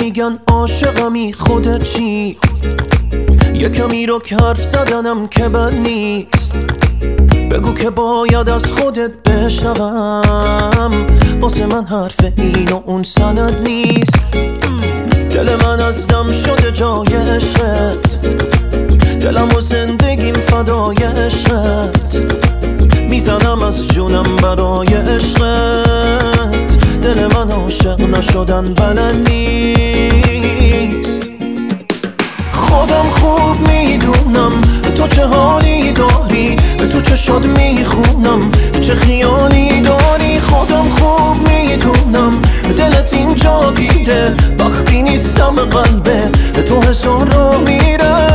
میگن عاشقمی خودت چی؟ یه کمی رو که حرف زدنم که بد نیست، بگو که باید از خودت بشنوم. واسه من حرف این و اون سند نیست. دل من از دم شده جای عشقت، دلم و زندگیم فدای عشقت. میزنم از جونم برای عشقت، دل من عاشق نشدن بلد نیست. خودم خوب میدونم تو چه حالی داری، تو چشات میخونم چه خیالی داری. خودم خوب میدونم دلت اینجا گیره، وقتی نیستم قلبه تو هزار رو میره.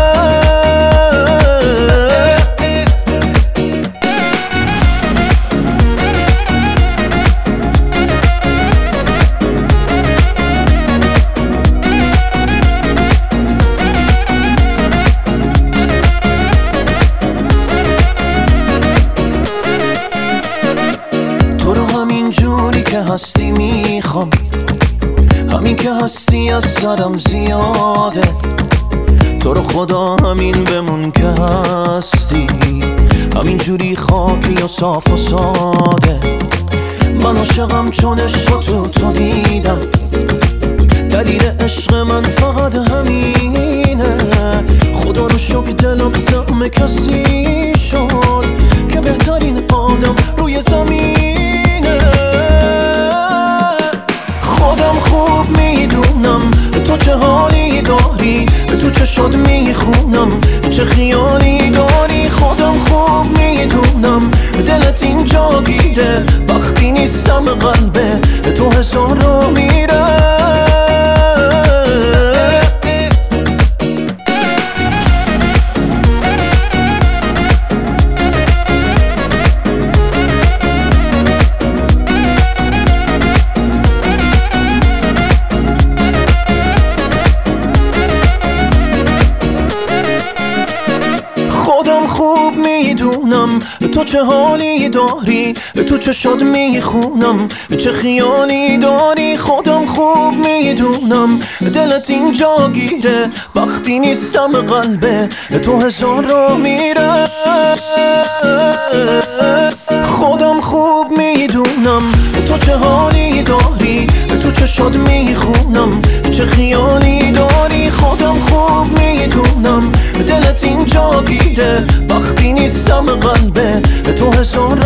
هستی میخوام، همین که هستی از سرم زیاده. تو رو خدا همین بمون که هستی، همین جوری خاکی و صاف و ساده. من عاشقم چون عشق تو دیدم، دلیل عشق من فقط همینه. خدا رو شکر دلم زخم کسی شد که بهترین آدم روی زمینه. خودم خوب میدونم تو چه حالی داری، تو چشات میخونم چه خیالی داری. خودم خوب میدونم دلت اینجا گیره، وقتی نیستم قلبه تو هزار رو میره. خوب میدونم تو چه حالی داری، تو چشات میخونم چه خیالی داری. خودم خوب میدونم دلت اینجا گیره، وقتی نیستم قلبه تو هزار رو میره. خودم خوب میدونم تو چه حالی داری، تو چشات میخونم چه خیالی داری. خودم خوب میدونم دلت اینجا گیره، وقتی نیستم قلبه تو هزار